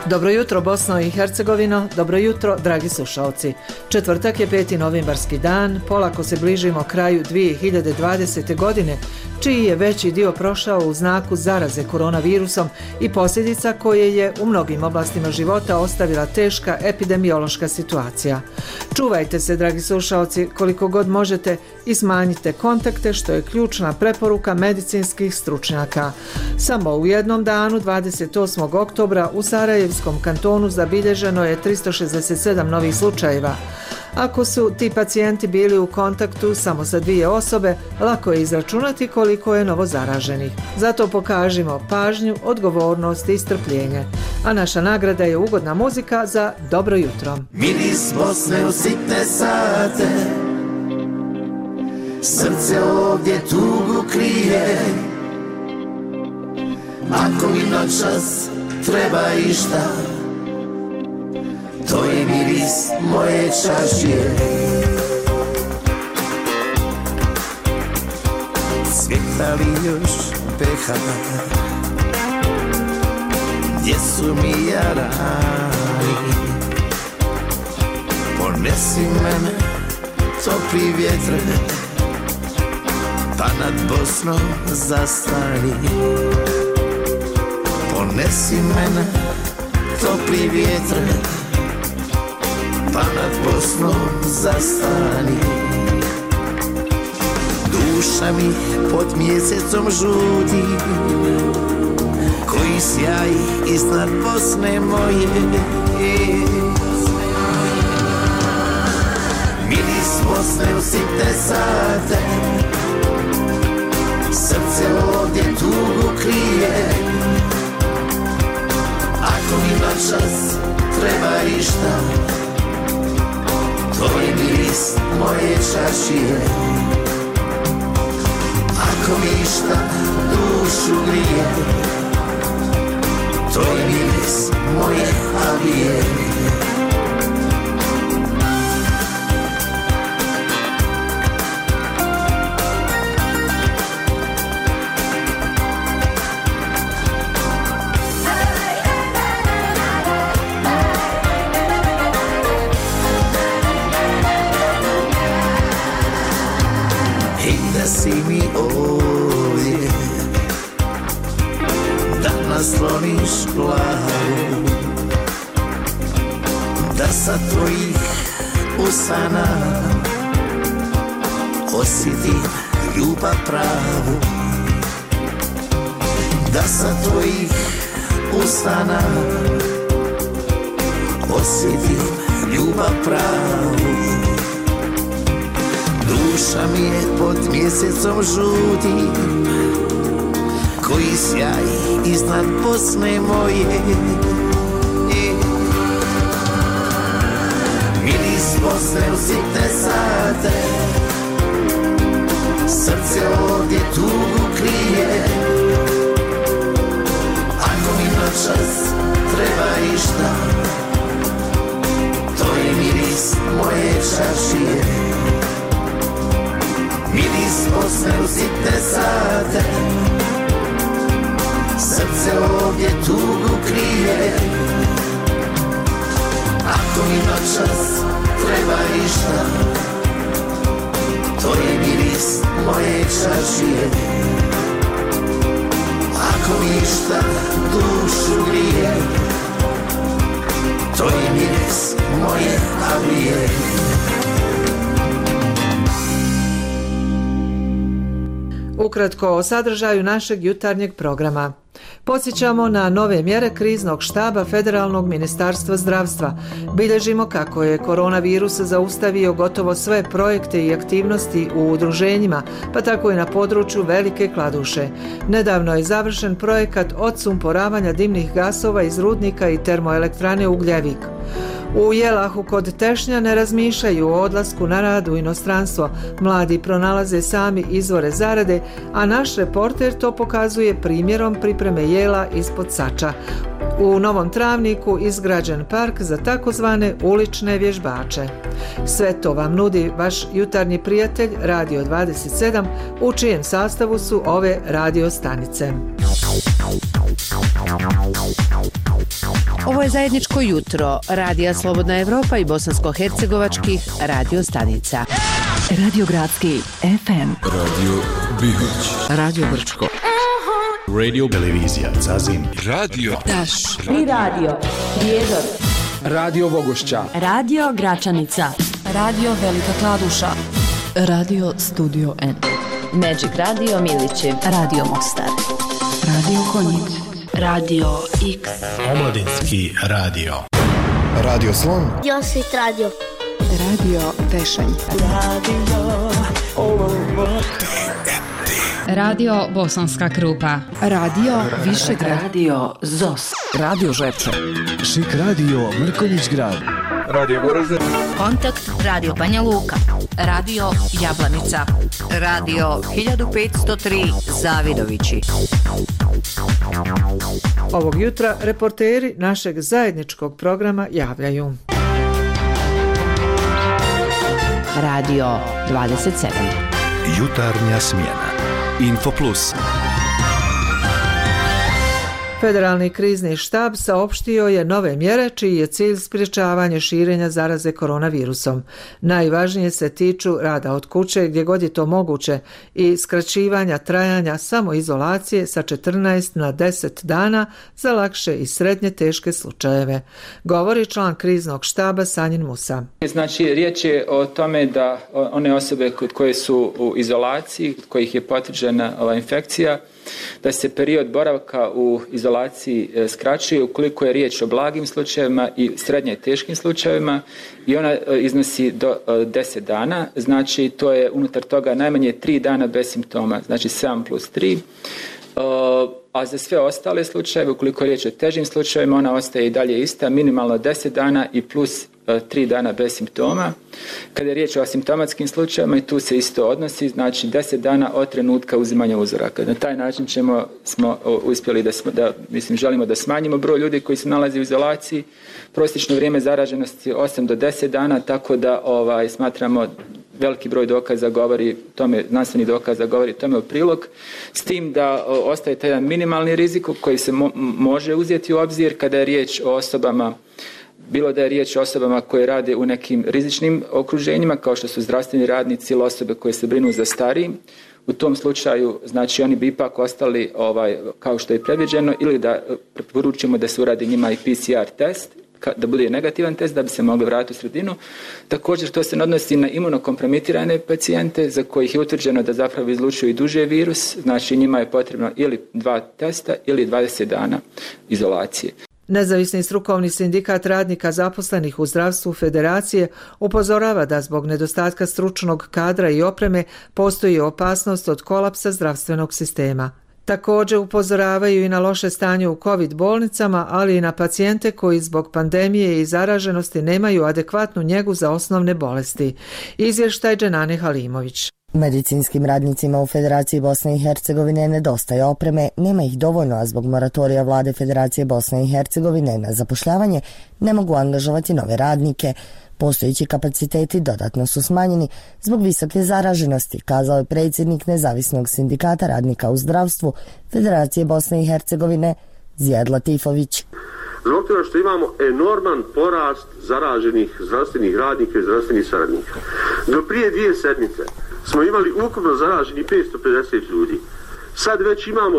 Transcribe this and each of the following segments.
Dobro jutro Bosno i Hercegovino, dobro jutro dragi slušalci. Četvrtak je 5. novembarski dan, polako se bližimo kraju 2020. godine, čiji je veći dio prošao u znaku zaraze koronavirusom i posljedica koje je u mnogim oblastima života ostavila teška epidemiološka situacija. Čuvajte se dragi slušalci koliko god možete i smanjite kontakte, što je ključna preporuka medicinskih stručnjaka. Samo u jednom danu, 28. oktobra, u Sarajevskom kantonu zabilježeno je 367 novih slučajeva. Ako su ti pacijenti bili u kontaktu samo sa 2 osobe, lako je izračunati koliko je novo zaraženih. Zato pokažimo pažnju, odgovornost i strpljenje. A naša nagrada je ugodna muzika za dobro jutro. Miris Bosne u sitne sate, srce ovdje tugu krije. Ako mi noćas treba išta, to je miris moje čašije. Svjetali još peha, gdje su mi jarani? Ponesi mene, topli vjetre, pa nad Bosnom zastani. Ponesi mene, topli vjetre, pa nad Bosnom zastani. Duša mi pod mjesecom žudi, koji sjaji iznad Bosne moje. Miris Bosne u sitne sate, srce ovdje tugu krije. Ako mi noćas treba išta, to je miris moje čašije. Ako mi išta dušu grije, to je miris moje avije. Si mi ovdje, da nasloniš glavu, da sa tvojih usana osjetim ljubav pravu, da sa tvojih usana osjetim ljubav pravu. Duša mi je pod mjesecom žudi, koji sjaji iznad Bosne moje. Miris Bosne u sitne sate, srce ovdje tugu krije. Ako mi noćas treba išta, to je miris moje čašije. Miris Bosne u sitne sate, srce ovdje tugu krije. Ako mi noćas treba išta, to je miris moje čašije. Ako mi išta dušu grije, to je miris moje avije. Ukratko o sadržaju našeg jutarnjeg programa. Podsjećamo na nove mjere kriznog štaba Federalnog ministarstva zdravstva. Bilježimo kako je koronavirus zaustavio gotovo sve projekte i aktivnosti u udruženjima, pa tako i na području Velike Kladuše. Nedavno je završen projekat odsumporavanja dimnih gasova iz rudnika i termoelektrane Ugljevik. U Jelahu kod Tešnja ne razmišljaju o odlasku na rad u inostranstvo. Mladi pronalaze sami izvore zarade, a naš reporter to pokazuje primjerom pripreme jela ispod sača. U Novom Travniku izgrađen park za takozvane ulične vježbače. Sve to vam nudi vaš jutarnji prijatelj Radio 27, u čijem sastavu su ove radio stanice. Ovo je zajedničko jutro Radija Slobodna Evropa i bosansko-hercegovačkih radio stanica. Radio Gradski FM, Radio Bihać, Radio Brčko, Radio Televizija Zazin, Radio Daš i Radio Prijedor, Radio Vogošća, Radio Gračanica, Radio Velika Kladuša, Radio Studio N, Magic Radio Milići, Radio Mostar, Radio Konjic, Radio X, Omladinski radio, Radio Slon, Josit Radio, Radio Tešanj, Radio Bosanska Krupa, Radio Višegrad, Radio Zos, Radio Žepče, Šik radio Mrkonjić Grad, Radio Goražde, Kontakt Radio Banja Luka, Radio Jablanica, Radio 1503 Zavidovići. Ovog jutra reporteri našeg zajedničkog programa javljaju. Radio 27. Jutarnja smjena. Info Plus. Federalni krizni štab saopštio je nove mjere čiji je cilj sprječavanje širenja zaraze koronavirusom. Najvažnije se tiču rada od kuće gdje god je to moguće i skraćivanja trajanja samoizolacije sa 14 na 10 dana za lakše i srednje teške slučajeve. Govori član kriznog štaba Sanjin Musa. Znači, riječ je o tome da one osobe koje su u izolaciji, kod kojih je potvrđena ova infekcija, da se period boravka u izolaciji skraćuje ukoliko je riječ o blagim slučajevima i srednje teškim slučajevima i ona iznosi do 10 dana, znači to je unutar toga najmanje 3 dana bez simptoma, znači 7+3. A za sve ostale slučajeve, ukoliko je riječ o težim slučajevima, ona ostaje i dalje ista, minimalno 10 dana i plus 3 dana bez simptoma. Kada je riječ o asimptomatskim slučajevima, i tu se isto odnosi, znači 10 dana od trenutka uzimanja uzoraka. Na taj način smo uspjeli želimo da smanjimo broj ljudi koji se nalaze u izolaciji. Prosječno vrijeme zaraženosti je 8 do 10 dana, tako da smatramo veliki broj dokaza govori tome, znanstveni dokaza govori tome u prilog, s tim da ostaje taj jedan minimalni rizik koji se može uzeti u obzir kada je riječ o osobama, bilo da je riječ o osobama koje rade u nekim rizičnim okruženjima, kao što su zdravstveni radnici ili osobe koje se brinu za stariji. U tom slučaju, znači, oni bi ipak ostali kao što je predviđeno, ili da preporučimo da se uradi njima i PCR test, da bude negativan test da bi se mogli vratiti u sredinu. Također to se odnosi na imunokompromitirane pacijente za kojih je utvrđeno da zapravo izlučuju i duže virus, znači njima je potrebno ili 2 testa ili 20 dana izolacije. Nezavisni strukovni sindikat radnika zaposlenih u zdravstvu Federacije upozorava da zbog nedostatka stručnog kadra i opreme postoji opasnost od kolapsa zdravstvenog sistema. Također upozoravaju i na loše stanje u COVID bolnicama, ali i na pacijente koji zbog pandemije i zaraženosti nemaju adekvatnu njegu za osnovne bolesti. Izvještaj Dženane Halimović. Medicinskim radnicima u Federaciji Bosne i Hercegovine nedostaje opreme, nema ih dovoljno, a zbog moratorija vlade Federacije Bosne i Hercegovine na zapošljavanje ne mogu angažovati nove radnike. Postojeći kapaciteti dodatno su smanjeni zbog visoke zaraženosti, kazao je predsjednik Nezavisnog sindikata radnika u zdravstvu Federacije Bosne i Hercegovine Zijad Latifović. Zbog toga što imamo enorman porast zaraženih zdravstvenih radnika i zdravstvenih saradnika. Do prije 2 sedmice smo imali ukupno zaraženi 550 ljudi. Sad već imamo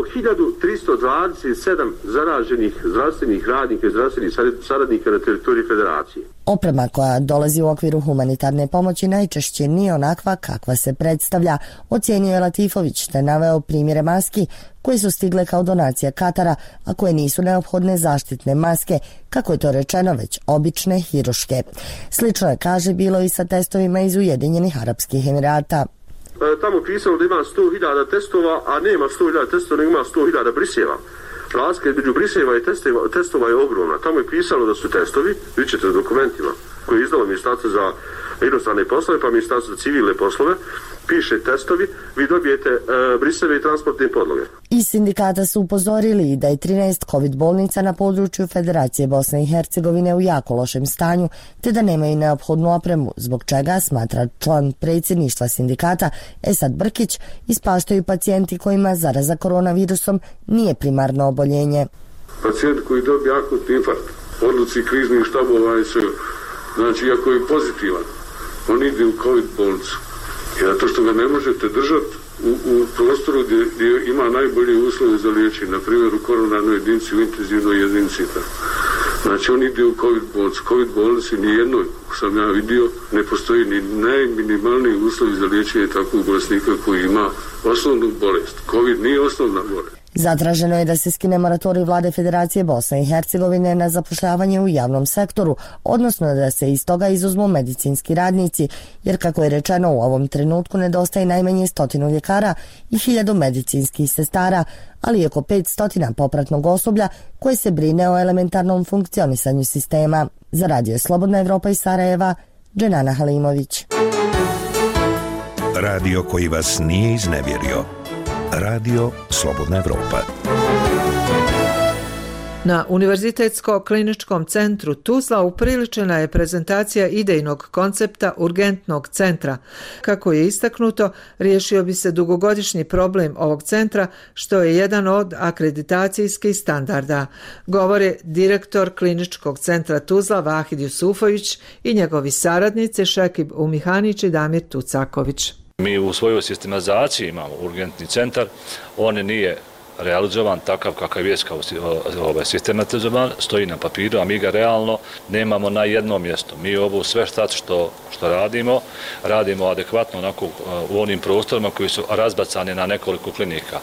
1327 zaraženih zdravstvenih radnika i zdravstvenih saradnika na teritoriji Federacije. Oprema koja dolazi u okviru humanitarne pomoći najčešće nije onakva kakva se predstavlja, ocijenio je Latifović, te naveo primjere maski koje su stigle kao donacija Katara, a koje nisu neophodne zaštitne maske, kako je to rečeno, već obične hiruške. Slično je, kaže, bilo i sa testovima iz Ujedinjenih Arapskih Emirata. Tamo pisalo da ima 100.000 testova, a nema 100.000 testova, nego ima 100.000 briseva. Razlika između briseva i testova je ogromna. Tamo je pisalo da su testovi, vidjet ćete u dokumentima koje je izdalo Ministarstvo za inostrane poslove, pa Ministarstvo za civilne poslove, piše testovi, vi dobijete briseve i transportne podloge. Iz sindikata su upozorili da je 13 COVID bolnica na području Federacije Bosne i Hercegovine u jako lošem stanju, te da nemaju neophodnu opremu, zbog čega, smatra član predsjedništva sindikata Esad Brkić, ispaštaju pacijenti kojima zaraza koronavirusom nije primarno oboljenje. Pacijent koji dobije akutni infarkt, odluci kriznih štabova i sve, znači iako je pozitivan, on ide u COVID bolnicu. Zato što ga ne možete držati u prostoru gdje ima najbolje uslove za liječenje, na primjer u koronarnoj jedinici, u intenzivnoj jedinici. Znači on ide u COVID bolnicu. COVID bolnici nijednoj, sam ja vidio, ne postoji ni najminimalniji uslovi za liječenje takvog bolesnika koji ima osnovnu bolest. COVID nije osnovna bolest. Zatraženo je da se skine moratorij vlade Federacije Bosne i Hercegovine na zapošljavanje u javnom sektoru, odnosno da se iz toga izuzmu medicinski radnici, jer kako je rečeno u ovom trenutku nedostaje najmanje 100 ljekara i 1000 medicinskih sestara, ali i oko 500 popratnog osoblja koje se brine o elementarnom funkcionisanju sistema. Za Radio Slobodna Evropa iz Sarajeva, Dženana Halimović. Radio koji vas nije iznevjerio. Radio Slobodna Evropa. Na Univerzitetsko-kliničkom centru Tuzla upriličena je prezentacija idejnog koncepta urgentnog centra. Kako je istaknuto, riješio bi se dugogodišnji problem ovog centra, što je jedan od akreditacijskih standarda, govore direktor Kliničkog centra Tuzla Vahid Jusufović i njegovi saradnici Šekib Umihanić i Damir Tucaković. Mi u svojoj sistematizaciji imamo urgentni centar, on nije realizovan takav kakav je sistematizovan, stoji na papiru, a mi ga realno nemamo na jednom mjestu. Mi ovo sve što radimo adekvatno onako u onim prostorima koji su razbacani na nekoliko klinika.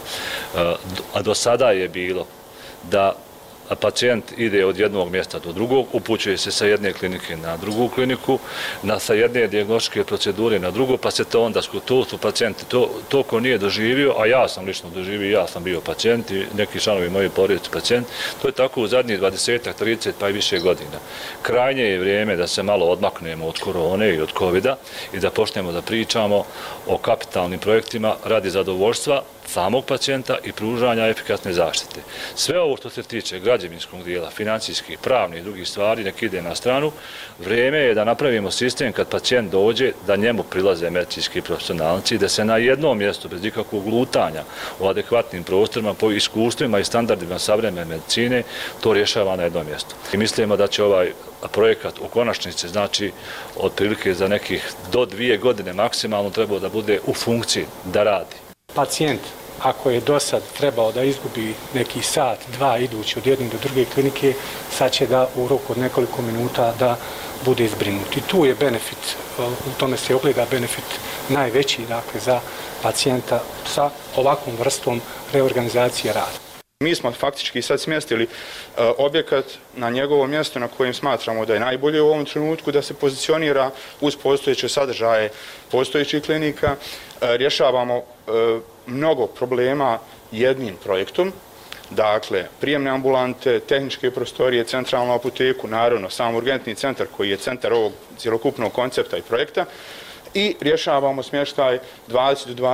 A do sada je bilo da pacijent ide od jednog mjesta do drugog, upućuje se sa jedne klinike na drugu kliniku, sa jedne dijagnostičke procedure na drugu, pa se to onda to su pacijenti, to ko nije doživio, a ja sam lično doživio, ja sam bio pacijent i neki članovi moje porodice pacijent, to je tako u zadnjih 20, 30 pa i više godina. Krajnje je vrijeme da se malo odmaknemo od korone i od covida i da počnemo da pričamo o kapitalnim projektima radi zadovoljstva samog pacijenta i pružanja efikasne zaštite. Sve ovo što se tiče građevinskog dijela, financijskih, pravnih i drugih stvari, nek ide na stranu, vrijeme je da napravimo sistem kad pacijent dođe, da njemu prilaze medicinski profesionalci, da se na jednom mjestu, bez nikakvog lutanja u adekvatnim prostorima, po iskustvima i standardima savremene medicine, to rješava na jednom mjestu. I mislimo da će ovaj projekat u konačnici, znači otprilike za nekih do 2 godine maksimalno trebao da bude u funkciji, da radi. Pacijent, ako je do sad trebao da izgubi neki sat, 2 idući od jedne do druge klinike, sad će da u roku od nekoliko minuta da bude zbrinut. I tu je benefit, u tome se ogleda benefit najveći, dakle, za pacijenta sa ovakvom vrstom reorganizacije rada. Mi smo faktički sad smjestili objekat na njegovo mjesto na kojem smatramo da je najbolje u ovom trenutku da se pozicionira uz postojeće sadržaje postojećih klinika. Rješavamo mnogo problema jednim projektom, dakle prijemne ambulante, tehničke prostorije, centralnu apoteku, naravno sam urgentni centar koji je centar ovog cjelokupnog koncepta i projekta, i rješavamo smještaj 20 do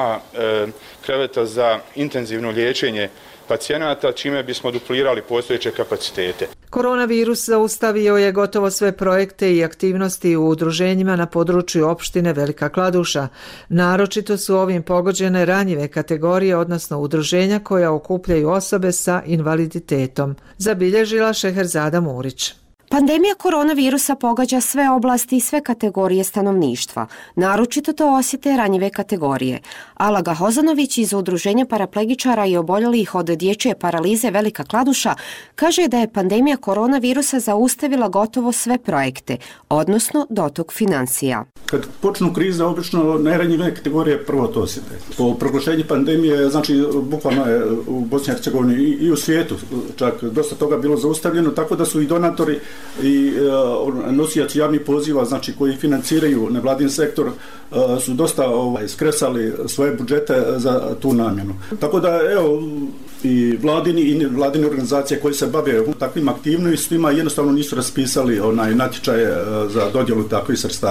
22 kreveta za intenzivno liječenje pacijenata, čime bismo duplirali postojeće kapacitete. Koronavirus zaustavio je gotovo sve projekte i aktivnosti u udruženjima na području opštine Velika Kladuša. Naročito su ovim pogođene ranjive kategorije, odnosno udruženja koja okupljaju osobe sa invaliditetom, zabilježila Šeherzada Murić. Pandemija koronavirusa pogađa sve oblasti i sve kategorije stanovništva. Naročito to osjete ranjive kategorije. Alaga Hozanović iz Udruženja paraplegičara i oboljelih od dječje paralize Velika Kladuša kaže da je pandemija koronavirusa zaustavila gotovo sve projekte, odnosno dotok financija. Kad počnu krize, obično najranjive kategorije prvo to osjete. Po proglašenju pandemije, znači bukvalno je u Bosni i Hercegovini i u svijetu čak dosta toga bilo zaustavljeno, tako da su i donatori i nosioci javnih poziva, znači koji financiraju nevladin sektor, su dosta skresali svoje budžete za tu namjenu. Tako da evo i vladine organizacije koje se bave takvim aktivnostima jednostavno nisu raspisali natječaje za dodjelu takvih sredstava.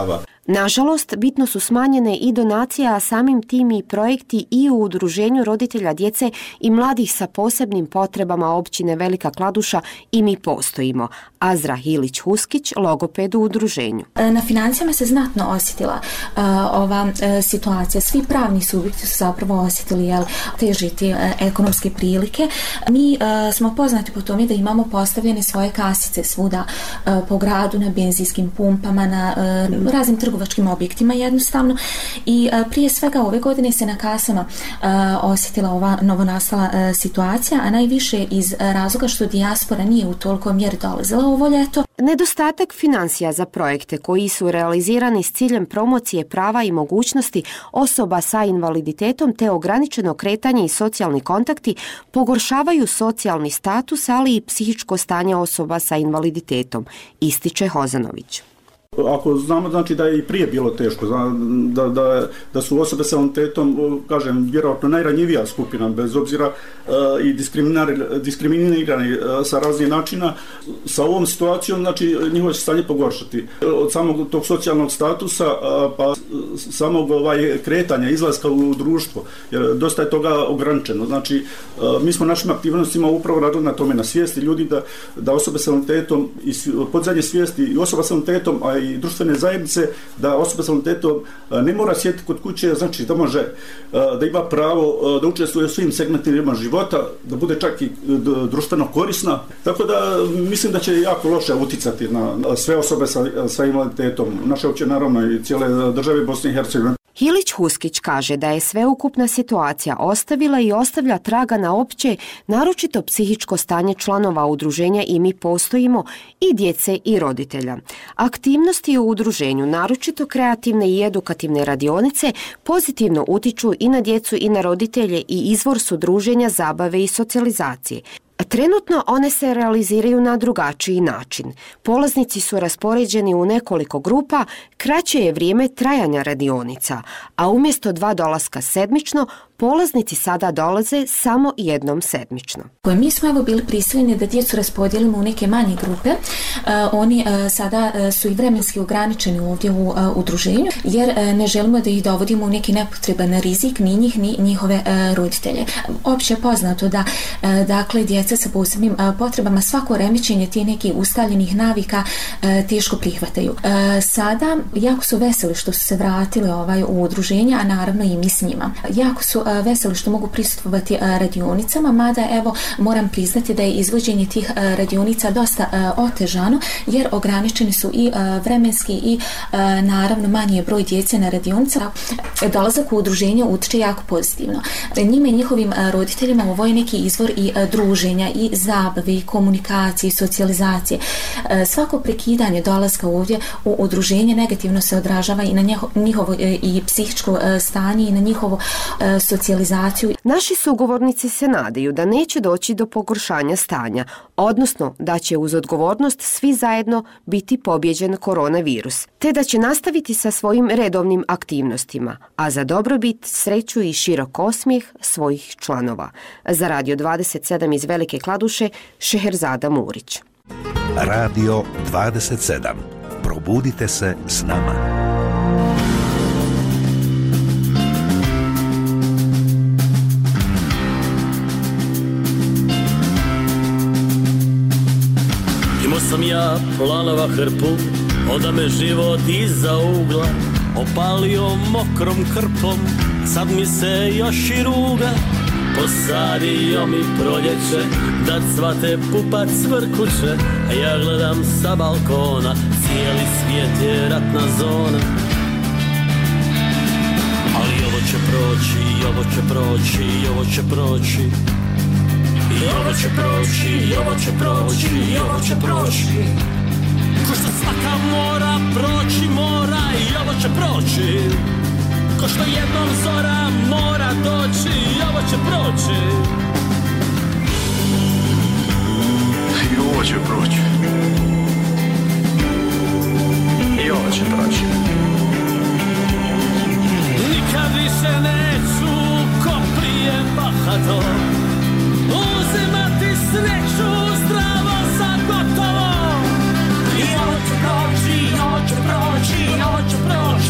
Nažalost, bitno su smanjene i donacije, a samim tim i projekti i u Udruženju roditelja djece i mladih sa posebnim potrebama općine Velika Kladuša I mi postojimo. Azra Hilić-Huskić, logoped u udruženju. Na financijama se znatno osjetila ova situacija. Svi pravni subjekti su zapravo osjetili težiti ekonomske prilike. Mi smo poznati po tome da imamo postavljene svoje kasice svuda po gradu, na benzinskim pumpama, na raznim trgovačkim objektima jednostavno. I prije svega ove godine se na kasama osjetila ova novonastala situacija, a najviše iz razloga što dijaspora nije u toliko mjeri dolazila ovo ljeto. Nedostatak financija za projekte koji su realizirani s ciljem promocije prava i mogućnosti osoba sa invaliditetom te ograničeno kretanje i socijalni kontakti pogoršavaju socijalni status, ali i psihičko stanje osoba sa invaliditetom, ističe Hozanović. Ako znamo, znači da je i prije bilo teško, da su osobe sa invaliditetom, kažem, vjerojatno najranjivija skupina, bez obzira i diskriminirani sa raznih načina, sa ovom situacijom, znači njihovo će stanje pogoršati. Od samog tog socijalnog statusa pa samog kretanja, izlaska u društvo, jer dosta je toga ograničeno. Znači, mi smo našim aktivnostima upravo radili na tome, na svijesti ljudi da osobe sa invaliditetom i podizanje svijesti i osoba sa invaliditetom, a i društvene zajednice, da osoba sa invaliditetom ne mora sjediti kod kuće, znači da može, da ima pravo da učestvuje u svim segmentima života, da bude čak i društveno korisna. Tako da mislim da će jako loše uticati na sve osobe sa invaliditetom, naše opće naravno i cijele države Bosne i Hercegovine. Hilić-Huskić kaže da je sveukupna situacija ostavila i ostavlja traga na opće, naročito psihičko stanje članova udruženja I mi postojimo i djece i roditelja. Aktivnosti u udruženju, naročito kreativne i edukativne radionice, pozitivno utiču i na djecu i na roditelje i izvor su druženja, zabave i socijalizacije. Trenutno one se realiziraju na drugačiji način. Polaznici su raspoređeni u nekoliko grupa, kraće je vrijeme trajanja radionica, a umjesto 2 dolaska sedmično, polaznici sada dolaze samo jednom sedmično. Mi smo bili prisiljeni da djecu raspodijelimo u neke manje grupe. Oni sada su i vremenski ograničeni ovdje u udruženju, jer ne želimo da ih dovodimo u neki nepotreban rizik, ni njih, ni njihove roditelje. Opće je poznato da dakle, djeca sa posebnim potrebama svako remećenje tih nekih ustaljenih navika teško prihvataju. Sada jako su veseli što su se vratili u udruženje, a naravno i mi s njima. Jako su veseli što mogu prisustvovati radionicama, mada evo moram priznati da je izvođenje tih radionica dosta otežano, jer ograničeni su i vremenski i naravno manji je broj djece na radionicama. Dolazak u udruženje utiče jako pozitivno. Njime i njihovim roditeljima ovo je neki izvor i druženja i zabave i komunikacije i socijalizacije. Svako prekidanje dolaska ovdje u udruženje negativno se odražava i na njihovo i psihičko stanje i na njihovo socijalizaciju. Naši sugovornici se nadaju da neće doći do pogoršanja stanja, odnosno da će uz odgovornost svi zajedno biti pobijeđen koronavirus, te da će nastaviti sa svojim redovnim aktivnostima, a za dobrobit, sreću i širok osmijeh svojih članova. Za Radio 27 iz Velike Kladuše, Šeherzada Murić. Radio 27. Probudite se s nama. Imao sam ja planova hrpu, onda me život iza ugla opalio mokrom krpom, sad mi se još i ruga. Posadio mi proljeće, da cvate pupac cvrkuće, a ja gledam sa balkona, cijeli svijet je ratna zona. Ali ovo će proći, ovo će proći, ovo će proći. I ovo će proći, i ovo će proći, i ovo će proći. Ko što svaka mora proći, mora, i ovo će proći. Ko što jednom zora mora doći, i ovo će proći. I ovo će proći. I ovo će proći. Nikad više neću ko prije bahato uzimati sreću zdravo za gotovo. I ovo će proći, i ovo će proći, i ovo će proći.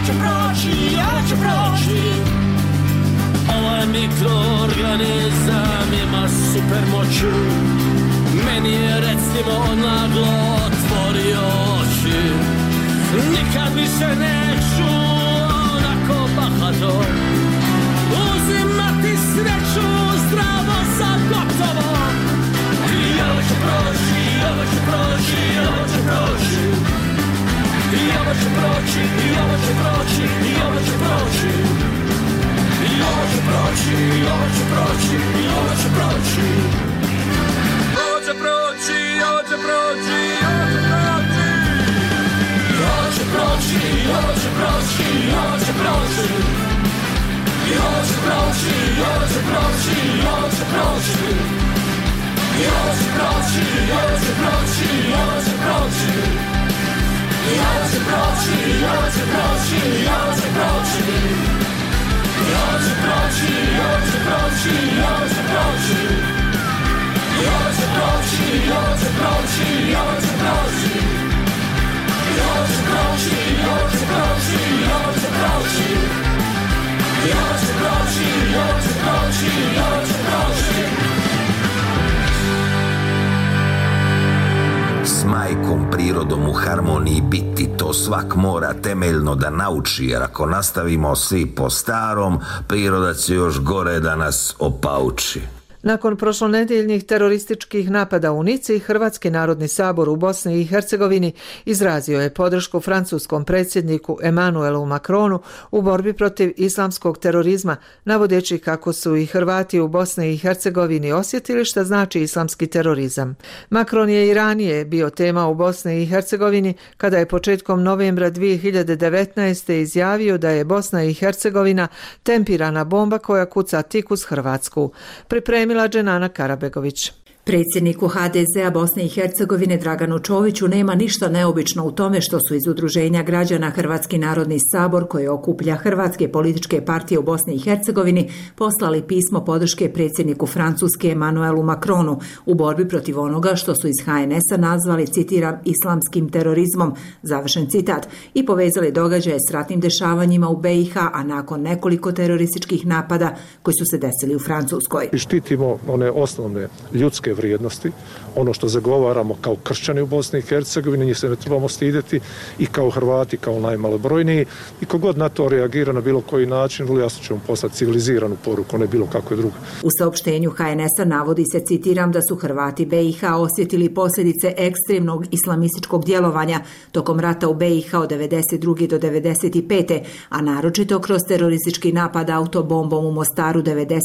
će proći, ovo će proći. Ovaj mikroorganizam ima super moću. Meni je recimo naglo otvorio oči. Nikad više neću onako bahato uzimati sreću, zdravo sam gotovo. I ovo će proći, ovo će proći, ovo će proći. I ovo će proći, i ovo će proći, i ovo će proći. I ovo će proći, i ovo će proći, i ovo će proći. Ovo će proći, ovo će proći, ovo će proći. I ovo će proći, i ovo će proći, i ovo će proći. I ovo će proći, i ovo će proći, i ovo će proći. I ovo će proći, i ovo će proći, i ovo će proći. I ovo će proći, i ovo će proći, i ovo će proći. I ovo će proći, i ovo će proći, i ovo će proći. I ovo će proći, i ovo će proći, i ovo će proći. I ovo će proći, i ovo će proći, i ovo će proći. I ovo će proći, i ovo će proći, i ovo će proći. S majkom prirodom u harmoniji biti, to svak mora temeljno da nauči, jer ako nastavimo svi po starom, priroda će još gore da nas opauči. Nakon prošlonedjeljnih terorističkih napada u Nici, Hrvatski narodni sabor u Bosni i Hercegovini izrazio je podršku francuskom predsjedniku Emmanuelu Macronu u borbi protiv islamskog terorizma, navodeći kako su i Hrvati u Bosni i Hercegovini osjetili šta znači islamski terorizam. Macron je i ranije bio tema u Bosni i Hercegovini kada je početkom novembra 2019. izjavio da je Bosna i Hercegovina tempirana bomba koja kuca tik uz Hrvatsku. Pripremila Dženana Karabegović. Predsjedniku HDZ-a Bosne i Hercegovine Draganu Čoviću nema ništa neobično u tome što su iz Udruženja građana Hrvatski narodni sabor, koji okuplja hrvatske političke partije u Bosni i Hercegovini, poslali pismo podrške predsjedniku Francuske Emmanuelu Macronu u borbi protiv onoga što su iz HNS-a nazvali, citiram, islamskim terorizmom, završen citat, i povezali događaje s ratnim dešavanjima u BiH, a nakon nekoliko terorističkih napada koji su se desili u Francuskoj. Štitimo one osnovne ljudske vrijednosti, ono što zagovaramo kao kršćani u Bosni i Hercegovini, njih se ne trebamo stidjeti, i kao Hrvati, kao najmalobrojniji, i kogod na to reagira na bilo koji način, vrlo jasno ćemo poslati civiliziranu poruku, ne bilo kakve druge. U saopštenju HNS-a navodi se, citiram, da su Hrvati BiH osjetili posljedice ekstremnog islamističkog djelovanja tokom rata u BiH od 92. do 95. a naročito kroz teroristički napad autobombom u Mostaru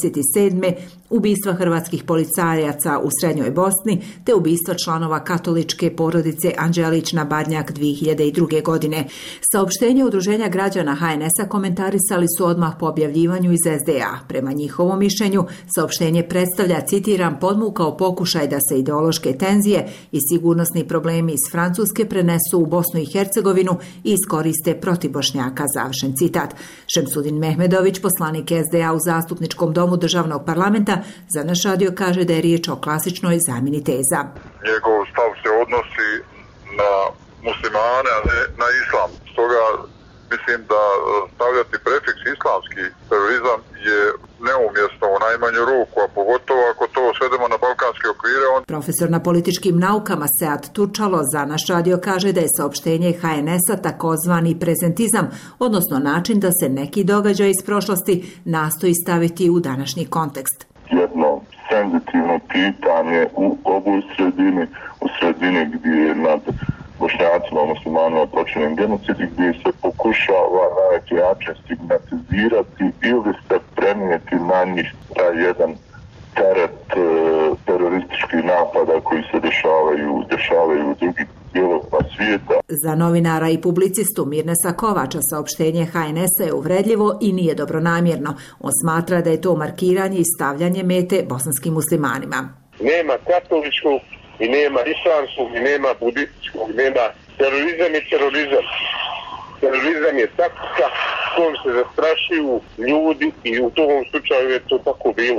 97. ubistva hrvatskih policajaca u Srednjoj Bosni te ubistva članova katoličke porodice Anđelić na Badnjak 2002. godine. Saopštenje Udruženja građana HNS-a komentarisali su odmah po objavljivanju iz SDA. Prema njihovom mišljenju, saopštenje predstavlja, citiram, podmukao pokušaj da se ideološke tenzije i sigurnosni problemi iz Francuske prenesu u Bosnu i Hercegovinu i iskoriste protiv Bošnjaka, završen citat. Šemsudin Mehmedović, poslanik SDA u Zastupničkom domu državnog parlamenta, za naš radio kaže da je riječ o klasičnoj zamjeni teza. Njegov stav se odnosi na muslimane, a ne na islam. Stoga mislim da stavljati prefiks islamski terorizam je neumjesno u najmanju ruku, a pogotovo ako to svedemo na balkanske okvire. Profesor na političkim naukama Sead Turčalo za naš radio kaže da je saopštenje HNS-a takozvani prezentizam, odnosno način da se neki događaj iz prošlosti nastoji staviti u današnji kontekst. Jedno senzitivno pitanje u ovoj sredini, u sredini gdje je nad Bošnjacima, muslimanima počinjen genocid, gdje se pokušava na neki način stigmatizirati ili se prenijeti na njih taj jedan teret terorističkih napada koji se dešavaju u drugih dijelovima svijeta. Za novinara i publicistu Mirnesa Kovača saopštenje HNS-a je uvredljivo i nije dobronamjerno. On smatra da je to markiranje i stavljanje mete bosanskim muslimanima. Nema katoličkog i nema islamskog i nema budističkog, nema terorizam je terorizam. Terorizam je taktika kojom se zastrašuju ljudi i u tom slučaju je to tako bilo.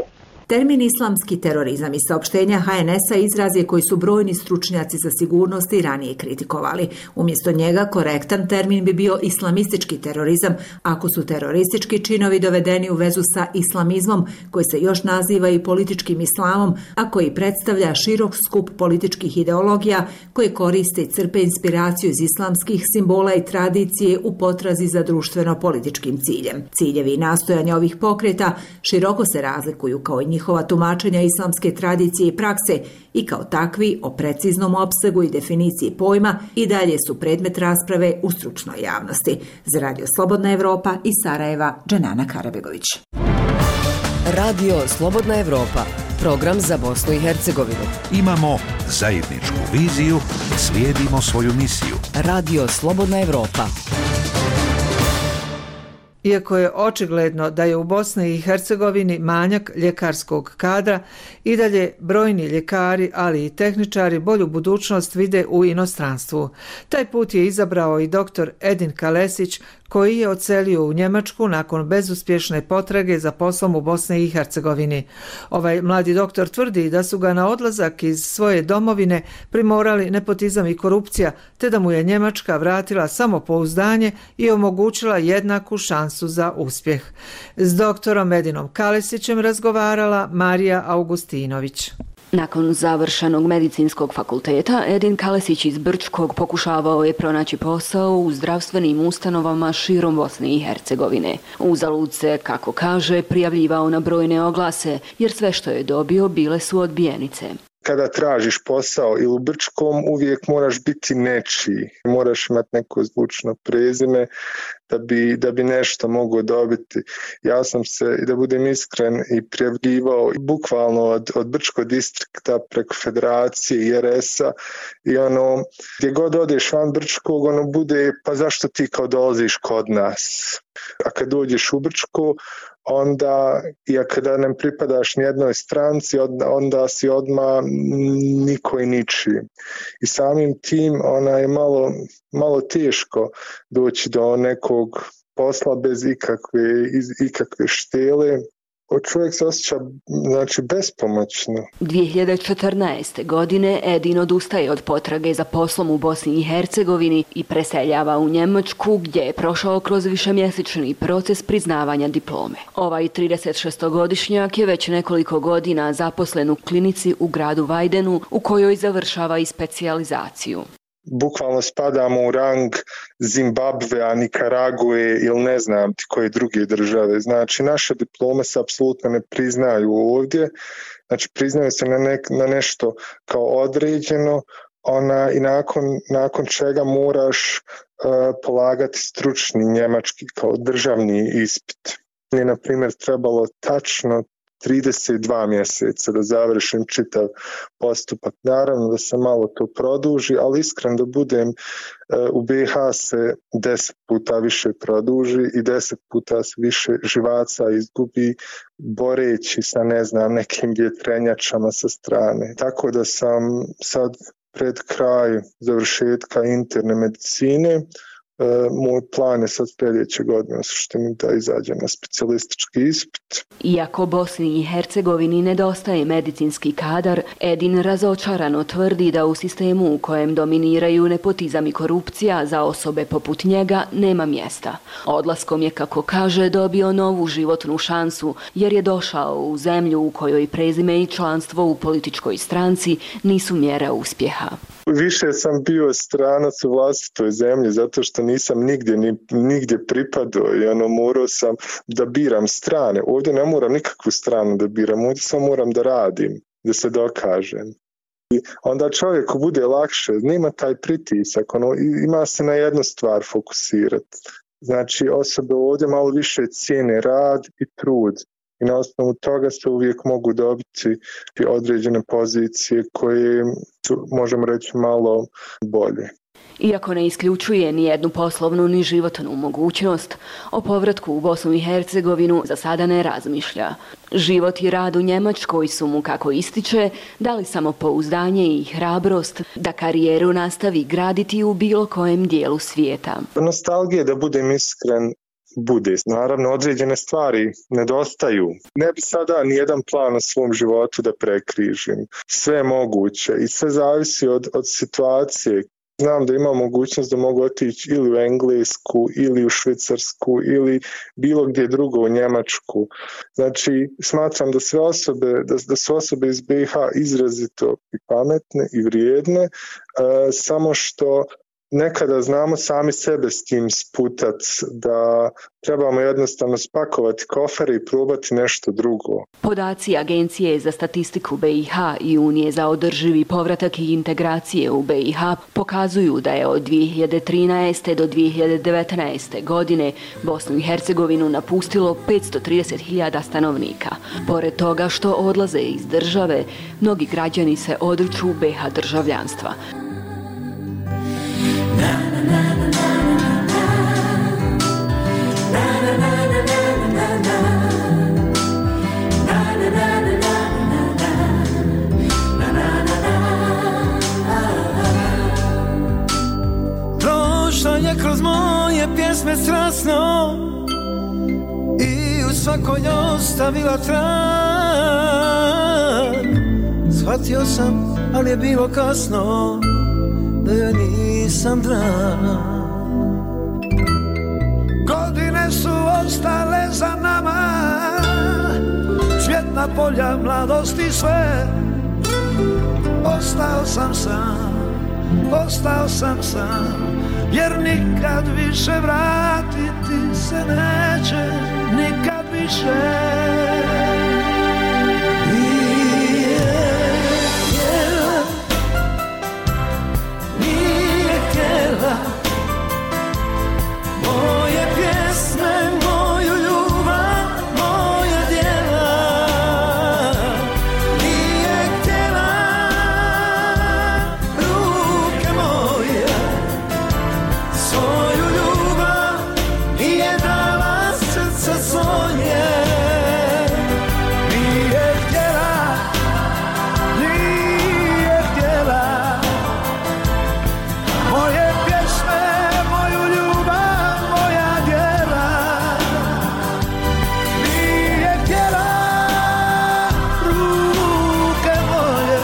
Termin islamski terorizam i saopštenja HNS-a izraz je koji su brojni stručnjaci za sigurnost i ranije kritikovali. Umjesto njega korektan termin bi bio islamistički terorizam, ako su teroristički činovi dovedeni u vezu sa islamizmom, koji se još naziva i političkim islamom, a koji predstavlja širok skup političkih ideologija koje koriste i crpe inspiraciju iz islamskih simbola i tradicije u potrazi za društveno-političkim ciljem. Ciljevi i nastojanja ovih pokreta široko se razlikuju kao i njihova tumačenja islamske tradicije i prakse i kao takvi o preciznom opsegu i definiciji pojma i dalje su predmet rasprave u stručnoj javnosti. Za Radio Slobodna Evropa iz Sarajeva, Dženana Karabegović. Radio Slobodna Evropa, program za Bosnu i Hercegovinu. Imamo zajedničku viziju, slijedimo svoju misiju. Radio Slobodna Evropa. Iako je očigledno da je u Bosni i Hercegovini manjak ljekarskog kadra, i dalje brojni ljekari, ali i tehničari bolju budućnost vide u inostranstvu. Taj put je izabrao i dr. Edin Kalesić, koji je odselio u Njemačku nakon bezuspješne potrage za poslom u Bosni i Hercegovini. Ovaj mladi doktor tvrdi da su ga na odlazak iz svoje domovine primorali nepotizam i korupcija, te da mu je Njemačka vratila samopouzdanje i omogućila jednaku šansu za uspjeh. S doktorom Edinom Kalesićem razgovarala Marija Augustinović. Nakon završenog medicinskog fakulteta, Edin Kalesić iz Brčkog pokušavao je pronaći posao u zdravstvenim ustanovama širom Bosne i Hercegovine. Uzalud se, kako kaže, prijavljivao na brojne oglase, jer sve što je dobio bile su odbijenice. Kada tražiš posao ili u Brčkom, uvijek moraš biti nečiji. Moraš imati neko zvučno prezime da bi nešto mogao dobiti. Ja sam se, da budem iskren, i prijavljivao bukvalno od Brčkog distrikta preko Federacije i RS-a i gdje god odeš van Brčkog, bude, pa zašto ti kao dolaziš kod nas? A kad dođeš u Brčko, onda, i kada ne pripadaš nijednoj stranci, onda si odmah niko i ničiji. I samim tim je malo teško doći do nekog posla bez ikakve štele. Čovjek se osjeća bespomoćno. 2014. godine Edin odustaje od potrage za poslom u Bosni i Hercegovini i preseljava u Njemačku, gdje je prošao kroz višemjesečni proces priznavanja diplome. Ovaj 36-godišnjak je već nekoliko godina zaposlen u klinici u gradu Vajdenu, u kojoj završava i specijalizaciju. Bukvalno spadamo u rang Zimbabvea, Nikarague ili ne znam ti koje druge države. Znači, naše diplome se apsolutno ne priznaju ovdje. Znači, priznaju se na nešto kao određeno i nakon čega moraš polagati stručni njemački kao državni ispit. Nije, na primjer, trebalo tačno 32 mjeseca da završim čitav postupak. Naravno da se malo to produži, ali iskreno da budem, u BiH se 10 puta više produži i 10 puta se više živaca izgubi boreći sa nekim vjetrenjačama sa strane. Tako da sam sad pred kraj završetka interne medicine. Moj plan je sad sljedeće godine da izađem na specijalistički ispit. Iako Bosni i Hercegovini nedostaje medicinski kadar, Edin razočarano tvrdi da u sistemu u kojem dominiraju nepotizam i korupcija za osobe poput njega nema mjesta. Odlaskom je, kako kaže, dobio novu životnu šansu jer je došao u zemlju u kojoj prezime i članstvo u političkoj stranci nisu mjera uspjeha. Više sam bio stranac u vlastitoj zemlji zato što nisam nigdje pripadao i morao sam da biram strane. Ovdje ne moram nikakvu stranu da biram, ovdje samo moram da radim, da se dokažem. I onda čovjeku bude lakše, nema taj pritisak, ima se na jednu stvar fokusirati. Znači, osobe ovdje malo više cijene rad i trud. I na osnovu toga se uvijek mogu dobiti određene pozicije koje su, možemo reći, malo bolje. Iako ne isključuje ni jednu poslovnu ni životnu mogućnost, o povratku u Bosnu i Hercegovinu za sada ne razmišlja. Život i rad u Njemačkoj su mu, kako ističe, dali samopouzdanje i hrabrost da karijeru nastavi graditi u bilo kojem dijelu svijeta. Nostalgije, da budem iskren, bude. Naravno, određene stvari nedostaju. Ne bi sada nijedan plan na svom životu da prekrižim. Sve je moguće i sve zavisi od situacije. Znam da imam mogućnost da mogu otići ili u Englesku, ili u Švicarsku, ili bilo gdje drugo u Njemačku. Znači, smatram da sve osobe, da su osobe iz BiH izrazito i pametne i vrijedne, samo što nekada znamo sami sebe s tim sputat, da trebamo jednostavno spakovati kofere i probati nešto drugo. Podaci Agencije za statistiku BiH i Unije za održivi povratak i integracije u BiH pokazuju da je od 2013. do 2019. godine Bosnu i Hercegovinu napustilo 530.000 stanovnika. Pored toga što odlaze iz države, mnogi građani se odriču BiH državljanstva. Prošla je kroz moje pjesme strasno i u svakoj ostavila trag. Shvatio sam, ali je bilo kasno, da joj nisam drag. Godine su ostale za nama, cvjetna polja mladosti sve. Ostao sam sam, jer nikad više vratiti se neće, nikad više. Nije htjela moje pjesme, moju ljubav, moja djela. Nije htjela ruke moje, svoju ljubav nije dala srce svoje. Nije htjela moje pjesme, moju ljubav, moja djela. Nije htjela ruke moje,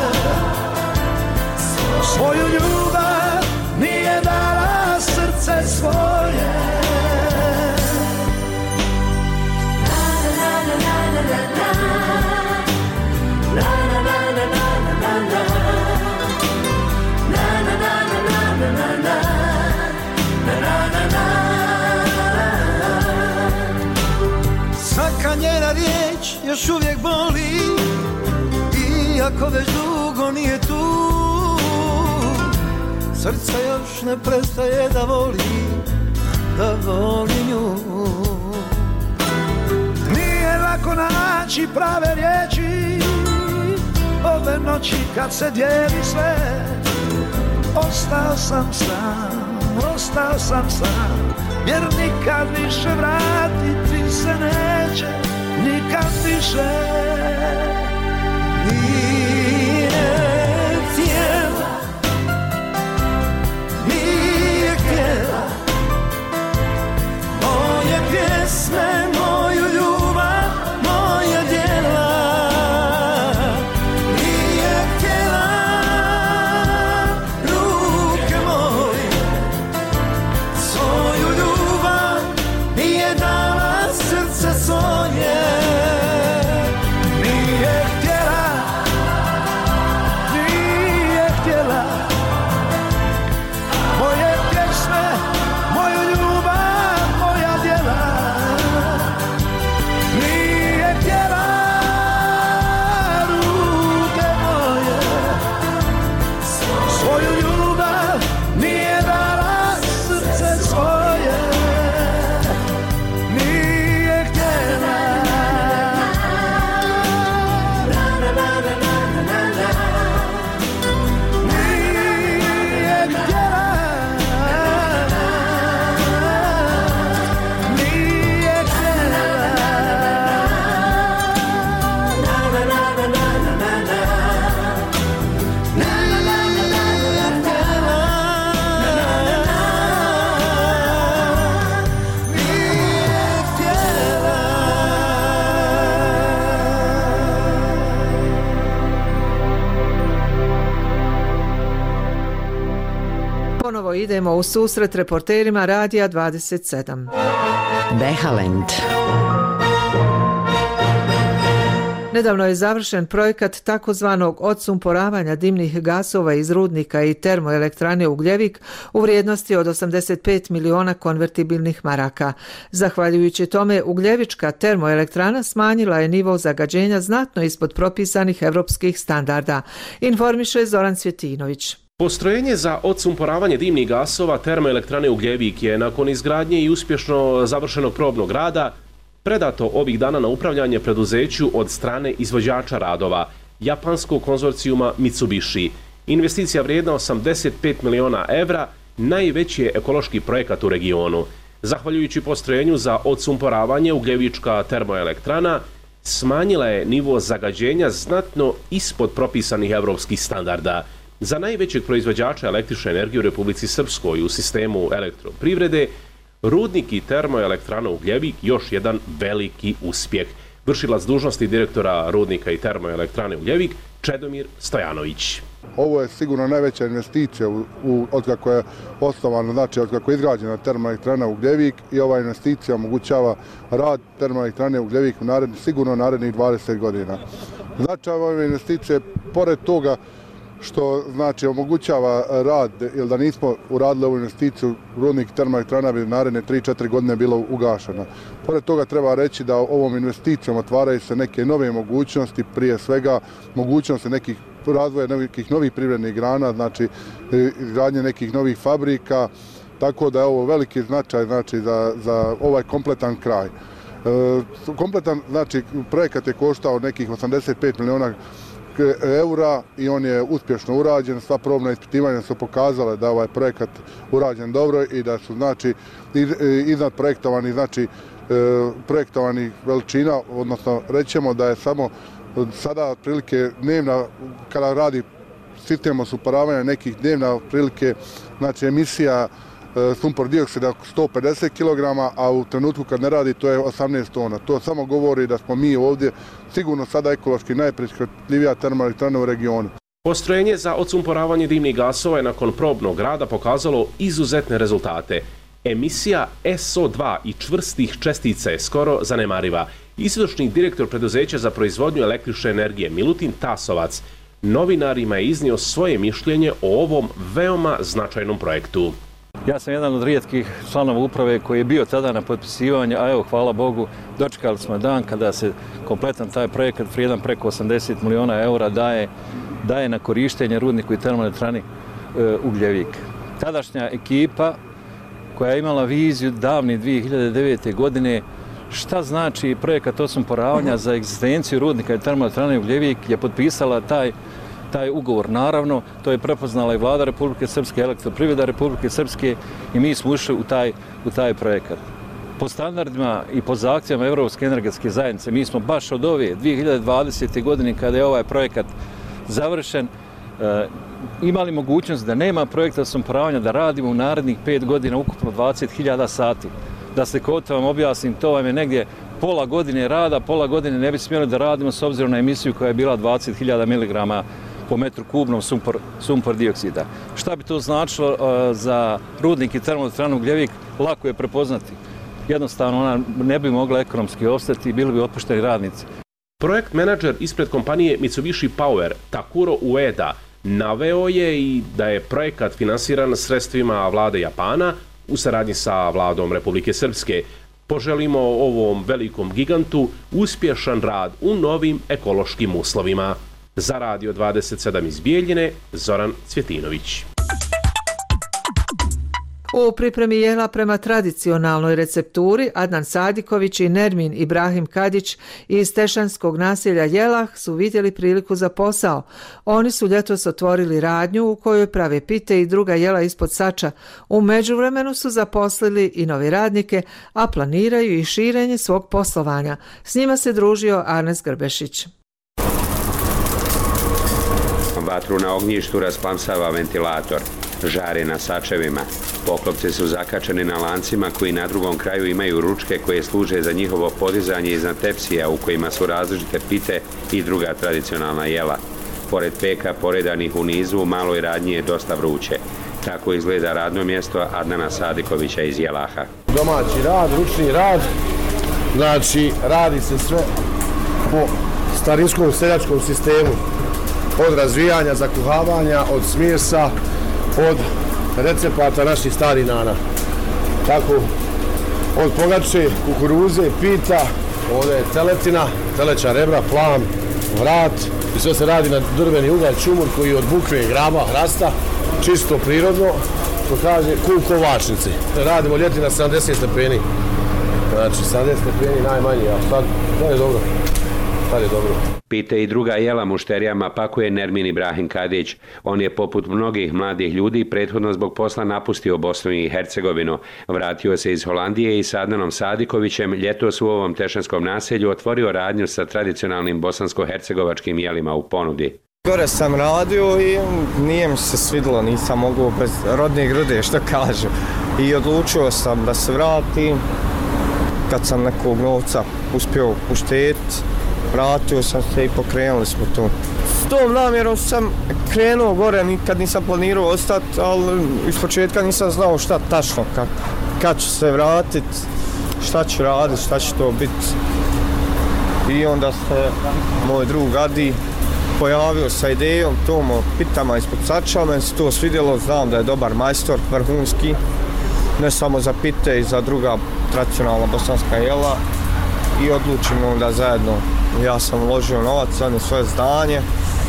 svoju ljubav nije dala srce svoje. Svaka njena riječ još uvijek boli, iako već dugo nije tu. Srce još ne prestaje da voli nju. Nije lako naći prave riječi, ove noći kad se dijeli sve. Ostao sam sam, jer nikad više vratiti se neće, nikad više. Nije htjela moje pjesme, moju ljubav, moja djela. Nije htjela ruke moje, svoju ljubav nije dala srce svoje. Nije htjela idemo u susret reporterima Radija 27. Behalend. Nedavno je završen projekat takozvanog odsumporavanja dimnih gasova iz rudnika i termoelektrane Ugljevik u vrijednosti od 85 miliona konvertibilnih maraka. Zahvaljujući tome, Ugljevička termoelektrana smanjila je nivo zagađenja znatno ispod propisanih evropskih standarda, informiše Zoran Cvjetinović. Postrojenje za odsumporavanje dimnih gasova termoelektrane Ugljevik je nakon izgradnje i uspješno završenog probnog rada predato ovih dana na upravljanje preduzeću od strane izvođača radova, japanskog konzorcijuma Mitsubishi. Investicija vrijedna 85 miliona evra, najveći je ekološki projekat u regionu. Zahvaljujući postrojenju za odsumporavanje, Ugljevička termoelektrana smanjila je nivo zagađenja znatno ispod propisanih evropskih standarda. Za najvećeg proizvođača električne energije u Republici Srpskoj u sistemu elektroprivrede, rudnik i termoelektrana Ugljevik još jedan veliki uspjeh. Vršilac dužnosti direktora rudnika i termoelektrane Ugljevik, Čedomir Stojanović. Ovo je sigurno najveća investicija od kako je osnovana, znači od kako je izgrađena termoelektrana Ugljevik, i ova investicija omogućava rad termoelektrane Ugljevik sigurno narednih 20 godina. Značaj ove investicije, pored toga što znači omogućava rad, jer da nismo uradili ovu investiciju, rudnik termoelektrana bi naredne 3-4 godine bilo ugašena. Pored toga treba reći da ovom investicijom otvaraju se neke nove mogućnosti, prije svega mogućnosti nekih razvoja nekih novih privrednih grana, znači izgradnje nekih novih fabrika, tako da je ovo veliki značaj znači za ovaj kompletan kraj. Kompletan znači projekat je koštao nekih 85 miliona eura i on je uspješno urađen. Sva probna ispitivanja su pokazala da ovaj projekat urađen dobro i da su znači iznad projektovani znači projektovanih veličina, odnosno rećemo da je samo sada otprilike dnevna, kada radi sistem odsumporavanja, nekih dnevna otprilike znači emisija sumpor dioksida 150 kg, a u trenutku kad ne radi to je 18 tona. To samo govori da smo mi ovdje sigurno sada ekološki najprihvatljivija termoelektrana u regionu. Postrojenje za odsumporavanje dimnih gasova je nakon probnog rada pokazalo izuzetne rezultate. Emisija SO2 i čvrstih čestica je skoro zanemariva. Izvršni direktor preduzeća za proizvodnju električne energije Milutin Tasovac novinarima je iznio svoje mišljenje o ovom veoma značajnom projektu. Ja sam jedan od rijetkih članova uprave koji je bio tada na potpisivanju, a evo, hvala Bogu, dočekali smo dan kada se kompletan taj projekat vrijedan preko 80 miliona eura daje na korištenje rudniku i termoelektrani Ugljevik. Tadašnja ekipa koja je imala viziju davne 2009. godine šta znači projekat odsumporavanja za egzistenciju rudnika i termoelektrane Ugljevik je potpisala taj ugovor. Naravno, to je prepoznala i vlada Republike Srpske, elektroprivreda Republike Srpske i mi smo ušli u taj projekat. Po standardima i po zahtjevima Evropske energetske zajednice, mi smo baš od ove 2020. godine kada je ovaj projekat završen, imali mogućnost da nema projekta odsumporavanja, da radimo u narednih 5 godina ukupno 20.000 sati. Da se kod vam objasnim, to vam je negdje pola godine rada, pola godine ne bi smjeli da radimo s obzirom na emisiju koja je bila 20.000 mg po metru kubnom sumpor dioksida. Šta bi to značilo za rudnik i termoelektranu Ugljevik? Lako je prepoznati. Jednostavno ona ne bi mogla ekonomski opstati i bili bi otpušteni radnici. Projekt menadžer ispred kompanije Mitsubishi Power, Takuro Ueda, naveo je i da je projekat finansiran sredstvima vlade Japana u saradnji sa vladom Republike Srpske. Poželimo ovom velikom gigantu uspješan rad u novim ekološkim uslovima. Za Radio 27 iz Bijeljine, Zoran Cvjetinović. U pripremi jela prema tradicionalnoj recepturi Adnan Sadiković i Nermin Ibrahim Kadić iz tešanskog naselja Jelah su vidjeli priliku za posao. Oni su ljetos otvorili radnju u kojoj prave pite i druga jela ispod sača. U međuvremenu su zaposlili i nove radnike, a planiraju i širenje svog poslovanja. S njima se družio Arnes Grbešić. Vatru na ognjištu rasplamsava ventilator. Žare na sačevima. Poklopci su zakačeni na lancima koji na drugom kraju imaju ručke koje služe za njihovo podizanje iznad tepsija u kojima su različite pite i druga tradicionalna jela. Pored peka poredanih u nizu, u maloj radnji je dosta vruće. Tako izgleda radno mjesto Adnana Sadikovića iz Jelaha. Domaći rad, ručni rad, znači radi se sve po starinskom seljačkom sistemu. Od razvijanja, zakuhavanja, od smjesa, od recepata naših starih nana. Tako, od pogače, kukuruze, pita, ovdje je teletina, teleća rebra, plan, vrat. I sve se radi na drveni ugalj, čumur koji je od bukve, graba, hrasta, čisto prirodno, što kaže, ku kovačnici. Radimo ljeti na 70 stepeni. Znači, 70 stepeni najmanje, a sad je dobro. Sad je dobro. Pite i druga jela mušterijama pakuje Nermin Ibrahim Kadić. On je poput mnogih mladih ljudi prethodno zbog posla napustio Bosnu i Hercegovinu. Vratio se iz Holandije i s Adnanom Sadikovićem ljetos u ovom tešenskom naselju otvorio radnju sa tradicionalnim bosansko-hercegovačkim jelima u ponudi. Gore sam radio i nije mi se svidjelo, nisam mogao bez rodne grude, što kažu. I odlučio sam da se vratim. Kad sam nekog novca uspio uštediti, vratio sam se i pokrenuli smo to. S tom namjerom sam krenuo gore, nikad nisam planirao ostati, ali iz početka nisam znao šta tačno, kad ću se vratiti, šta ću raditi, šta će to biti. I onda se moj drug Adi pojavio sa idejom Tomo pitama ispod Sača, meni se to svidjelo, znam da je dobar majstor, vrhunski, ne samo za pite i za druga tradicionalna bosanska jela i odlučimo da zajedno. Ja sam uložio novac, on je svoje zdanje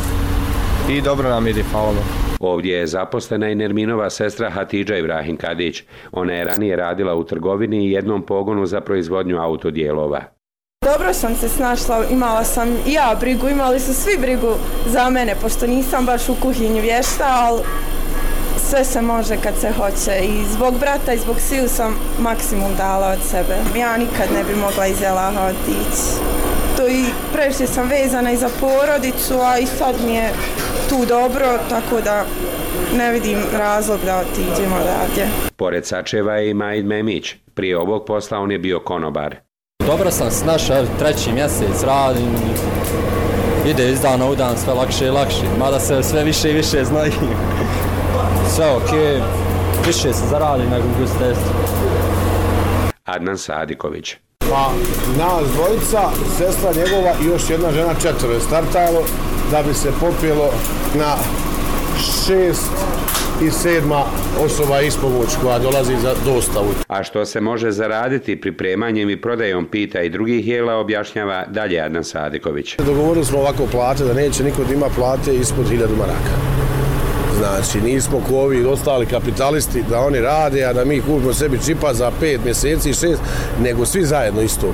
i dobro nam ide, hvala. Ovdje je zaposlena i Nerminova sestra Hatidža Ibrahim Kadić. Ona je ranije radila u trgovini i jednom pogonu za proizvodnju autodijelova. Dobro sam se snašla, imala sam i ja brigu, imali su svi brigu za mene, pošto nisam baš u kuhinji vješta, ali sve se može kad se hoće i zbog brata i zbog sviju sam maksimum dala od sebe. Ja nikad ne bi mogla iz Jelaha otići. To i previše sam vezana i za porodicu, a i sad mi je tu dobro, tako da ne vidim razlog da otiđemo odavdje. Pored Sačeva je i Majid Memić. Prije ovog posla on je bio konobar. Dobro sam snašao, 3. mjesec radim, ide iz dana u dan sve lakše i lakše, mada se sve više i više znaju. Sve okej, više se zaradi nego u gostestvu. Adnan Sadiković. Pa nas dvojica, sestra njegova i još jedna žena, 4 je startalo da bi se popilo na 6 i 7. osoba ispomoć koja dolazi za dostavu. A što se može zaraditi pripremanjem i prodajom pita i drugih jela objašnjava dalje Adnan Sadiković. Dogovorili smo ovako plate da neće niko da ima plate ispod 1000 maraka. Znači nismo ko ovi ostali kapitalisti da oni rade, a da mi kupimo sebi čipa za 5 mjeseci, 6, nego svi zajedno isto.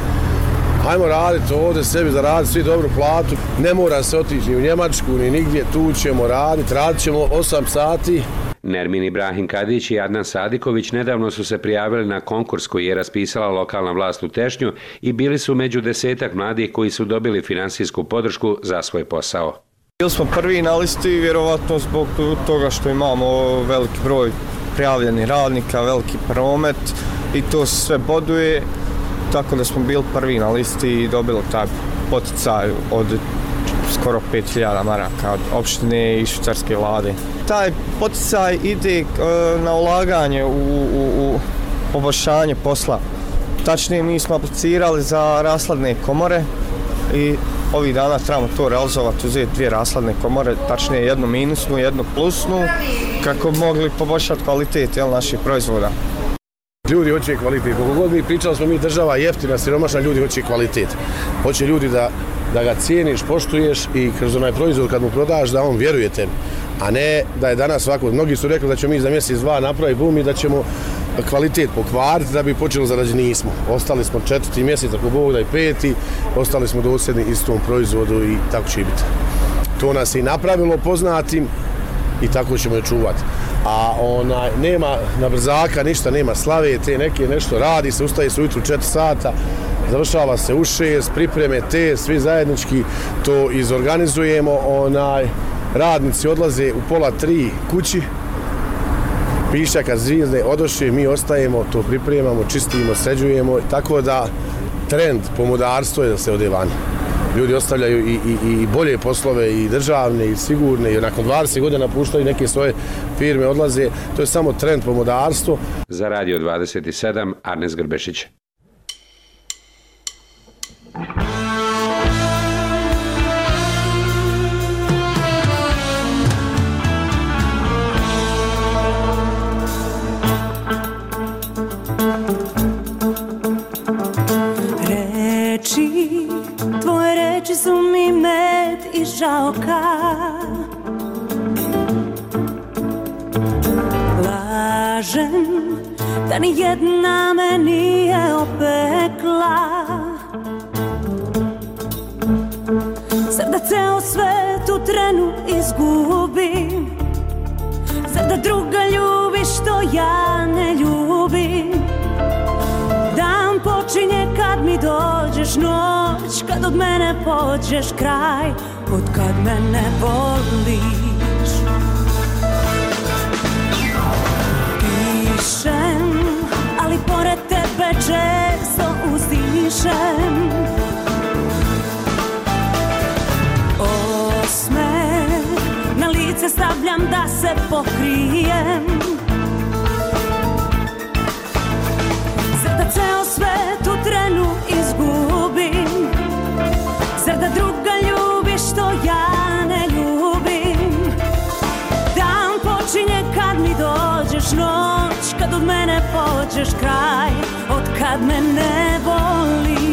Hajmo raditi ovdje, sebi zaraditi svi dobru platu. Ne mora se otići ni u Njemačku, ni nigdje, tu ćemo raditi, radit ćemo 8 sati. Nermin Ibrahim Kadić i Adnan Sadiković nedavno su se prijavili na konkurs koji je raspisala lokalna vlast u Tešnju i bili su među 10 mladih koji su dobili finansijsku podršku za svoj posao. Bili smo prvi na listi, vjerovatno zbog toga što imamo veliki broj prijavljenih radnika, veliki promet i to se sve boduje, tako da smo bili prvi na listi i dobili taj poticaj od skoro 5000 maraka od opštine i švicarske vlade. Taj poticaj ide na ulaganje u poboljšanje posla. Tačnije, mi smo aplicirali za rasladne komore i ovih dana trebamo to realizovati, uzeti 2 rasladne komore, tačnije jednu minusnu, jednu plusnu, kako bi mogli poboljšati kvalitet naših proizvoda. Ljudi hoće kvalitet, koliko god mi pričali smo mi država jeftina, siromašna, ljudi hoće kvalitet. Hoće ljudi da ga cijeniš, poštuješ i kroz onaj proizvod kad mu prodaš da on vjeruje tebi. A ne da je danas ovako, mnogi su rekli da ćemo mi za mjesec 2 napraviti bum i da ćemo kvalitet pokvariti da bi počeli zarađeni, nismo. Ostali smo 4. mjesec, ako Bog da je 5. Ostali smo dosljedni istom proizvodu i tako će biti. To nas je i napravilo poznatim i tako ćemo je čuvati. A nema na brzaka ništa, nema slave, te neke nešto radi se, ustaje se ujutru 4 sata, završava se u 6, pripreme te, svi zajednički to izorganizujemo, radnici odlaze u 2:30 kući, piša kad zvijezde odošli, mi ostajemo, to pripremamo, čistimo, sređujemo, tako da trend pomodarstvo je da se ode van. Ljudi ostavljaju i bolje poslove, i državne, i sigurne, i nakon 20 godina napuštaju neke svoje firme, odlaze. To je samo trend pomodarstvo. Za Radio 27, Arnes Grbešić. Tvoje reči su mi med i žalka. Lažem da ni jedna me nije opekla. Zar da ceo svet u trenu izgubim? Zar da druga ljubi što ja ne ljubim? Dan počinje kad mi dođeš, noć kad od mene pođeš, kraj od kad mene voliš. Pišem, ali pored tebe često uzdišem. Osmeh na lice stavljam da se pokrijem. Zar da ceo svet u trenu izgubim? Zar da druga ljubi što ja ne ljubim? Dan počinje kad mi dođeš, noć kad od mene pođeš, kraj od kad me ne voliš.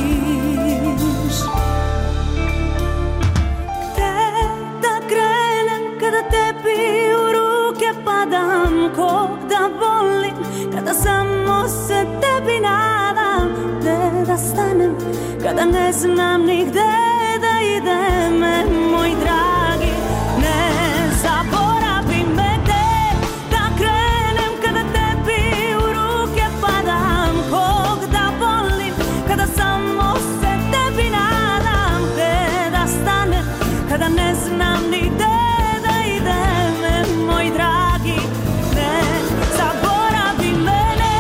Gde da krenem kada tebi u ruke padam? Kog da volim kada samo se tebi nadam? Gde da stanem kada ne znam ni gde da idem, moj dragi? Ne zaboravi me. Gde da krenem kada tebi u ruke padam? Kog da volim kada samo se tebi nadam? Gde da stanem kada ne znam ni gde da idem, moj dragi? Ne zaboravi mene.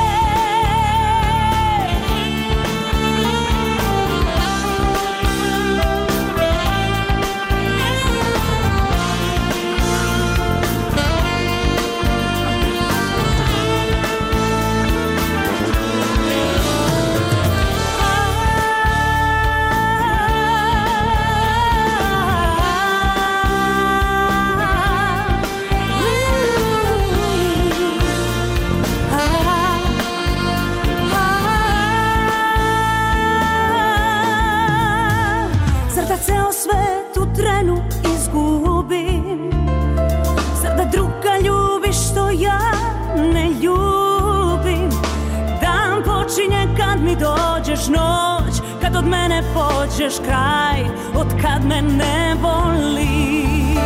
Zar da ceo svet u trenu izgubim? Zar da druga ljubi što ja ne ljubim? Dan počinje kad mi dođeš, noć kad od mene pođeš, kraj od kad me ne voliš.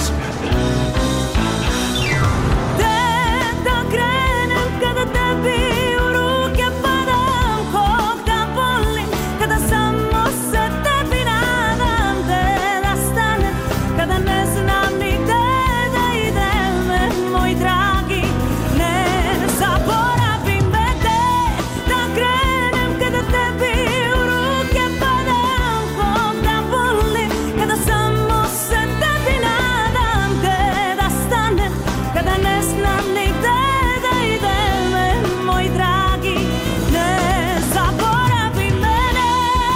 Gde da krenem kada tebi u ruke padam? Kog da volim kada samo se tebi nadam? Gde da stanem kada ne znam ni gde da idem, moj dragi? Ne zaboravi me. Gde da krenem kada tebi u ruke padam? Kog da volim kada samo se tebi nadam? Gde da stanem kada ne znam ni gde da idem, moj dragi? Ne zaboravi mene.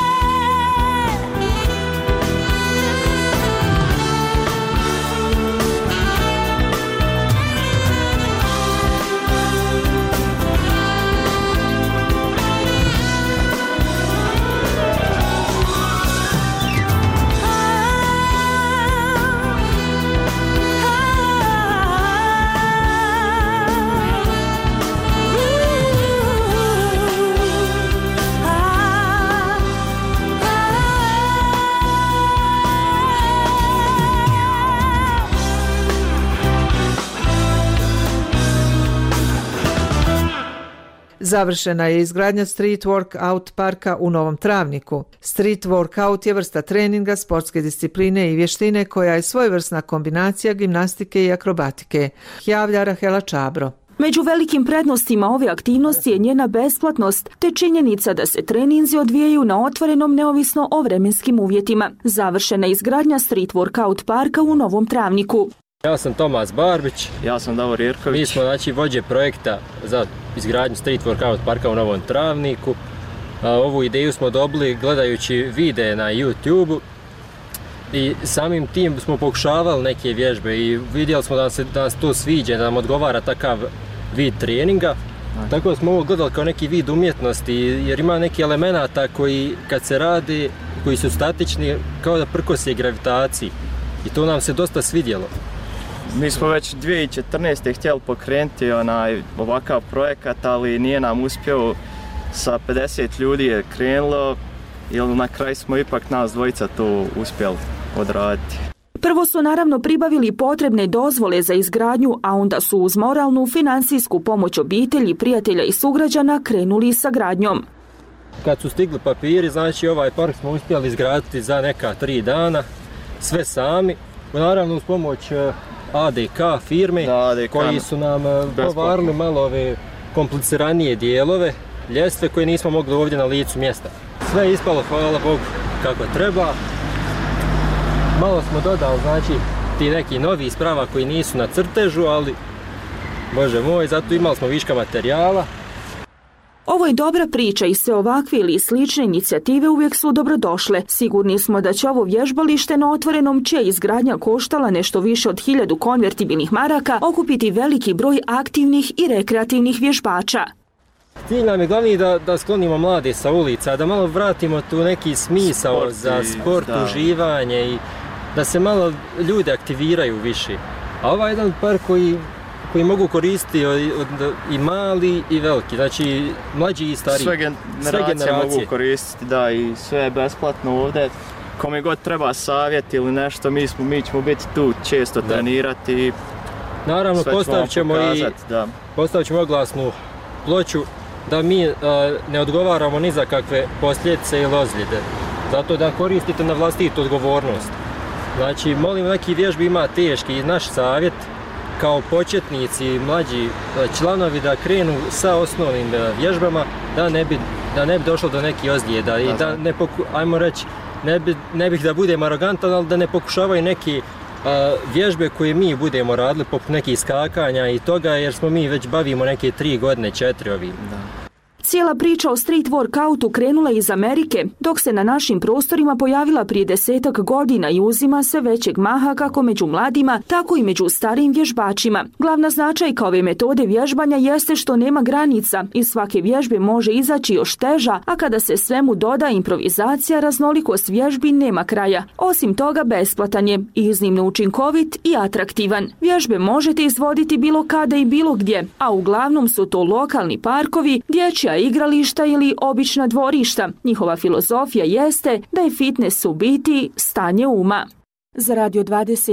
Završena je izgradnja Street Workout parka u Novom Travniku. Street Workout je vrsta treninga, sportske discipline i vještine koja je svojevrsna kombinacija gimnastike i akrobatike, javlja Rahela Čabro. Među velikim prednostima ove aktivnosti je njena besplatnost, te činjenica da se treninzi odvijaju na otvorenom neovisno o vremenskim uvjetima. Završena je izgradnja street workout parka u Novom Travniku. Ja sam Tomas Barbić. Ja sam Davor Jerković. Mi smo vođe projekta za izgradnju street workout parka u Novom Travniku. Ovu ideju smo dobili gledajući videe na YouTube-u i samim tim smo pokušavali neke vježbe i vidjeli smo da nas to sviđa, da nam odgovara takav vid treninga. Tako da smo ovo gledali kao neki vid umjetnosti, jer ima neki elemenata koji kad se radi, koji su statični, kao da prkosi gravitaciji. I to nam se dosta svidjelo. Mi smo već 2014. htjeli pokrenuti ovakav projekat, ali nije nam uspio. Sa 50 ljudi je krenulo, jer na kraju smo ipak nas dvojica to uspjeli odraditi. Prvo su naravno pribavili potrebne dozvole za izgradnju, a onda su uz moralnu, financijsku pomoć obitelji, prijatelja i sugrađana krenuli sa gradnjom. Kad su stigli papiri, znači ovaj park smo uspjeli izgraditi za neka 3 dana, sve sami, naravno uz pomoć ADK firme, koji su nam povarili malo ove kompliciranije dijelove, ljestve koje nismo mogli ovdje na licu mjesta. Sve je ispalo, hvala Bogu, kako treba. Malo smo dodali, znači, ti neki novi sprava koji nisu na crtežu, ali, Bože moj, zato imali smo viška materijala. Ovo je dobra priča i sve ovakve ili slične inicijative uvijek su dobrodošle. Sigurni smo da će ovo vježbalište na otvorenom, čija izgradnja koštala nešto više od 1000 konvertibilnih maraka, okupiti veliki broj aktivnih i rekreativnih vježbača. Cilj nam je glavni da sklonimo mlade sa ulica, da malo vratimo tu neki smisao za sport, uživanje i da se malo ljude aktiviraju više. A ovaj je jedan park koji mogu koristiti i mali i veliki, znači mlađi i stariji. Sve generacije mogu koristiti, da, i sve je besplatno ovdje. Kome god treba savjet ili nešto, mi ćemo biti tu često trenirati. Naravno, postavit ćemo oglasnu ploču da mi ne odgovaramo ni za kakve posljedice ili ozljede. Zato da koristite na vlastitu odgovornost. Znači, molim, neki vježbi ima teški i naš savjet kao početnici, mlađi članovi da krenu sa osnovnim vježbama, da ne bi došlo do nekih ozljeda i da ajmo reći, ne bih da budem arogantan, ali da ne pokušavaju neki vježbe koje mi budemo radili poput nekih skakanja i toga, jer smo mi već bavimo neke 3 godine, 4 ovim. Cijela priča o street workoutu krenula iz Amerike, dok se na našim prostorima pojavila prije 10-ak godina i uzima sve većeg maha kako među mladima, tako i među starijim vježbačima. Glavna značajka ove metode vježbanja jeste što nema granica. Iz svake vježbe može izaći još teža, a kada se svemu doda improvizacija, raznolikost vježbi nema kraja. Osim toga, besplatan je, iznimno učinkovit i atraktivan. Vježbe možete izvoditi bilo kada i bilo gdje, a uglavnom su to lokalni parkovi, dječja igrališta ili obična dvorišta. Njihova filozofija jeste da je fitness u biti stanje uma. Za Radio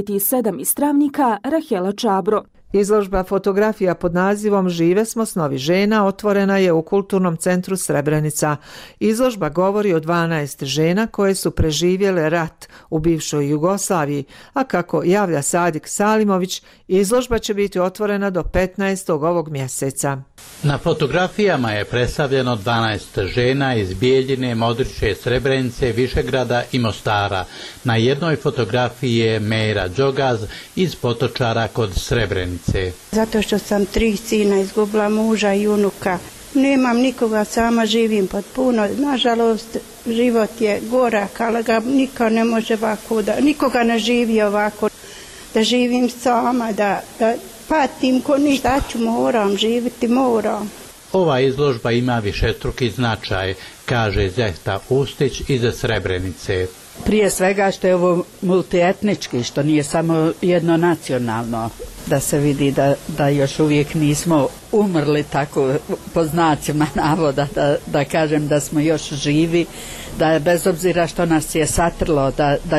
27 iz Travnika, Rahela Čabro. Izložba fotografija pod nazivom Žive smo snovi žena otvorena je u Kulturnom centru Srebrenica. Izložba govori o 12 žena koje su preživjele rat u bivšoj Jugoslaviji, a kako javlja Sadik Salimović, izložba će biti otvorena do 15. ovog mjeseca. Na fotografijama je predstavljeno 12 žena iz Bijeljine, Modriče, Srebrenice, Višegrada i Mostara. Na jednoj fotografiji je Mejra Đogaz iz Potočara kod Srebrenice. Zato što sam 3 sina izgubila, muža i unuka. Nemam nikoga, sama živim pod puno. Nažalost, život je gorak, ali ga niko ne može ovako, nikoga ne živi ovako. Da živim sama, da patim ko ništa, moram živjeti, moram. Ova izložba ima višestruki značaj, kaže Zehta Ustić iz Srebrenice. Prije svega što je ovo multietnički, što nije samo jedno nacionalno, da se vidi da još uvijek nismo umrli, tako po znacima navoda, da kažem da smo još živi, da bez obzira što nas je satrlo, da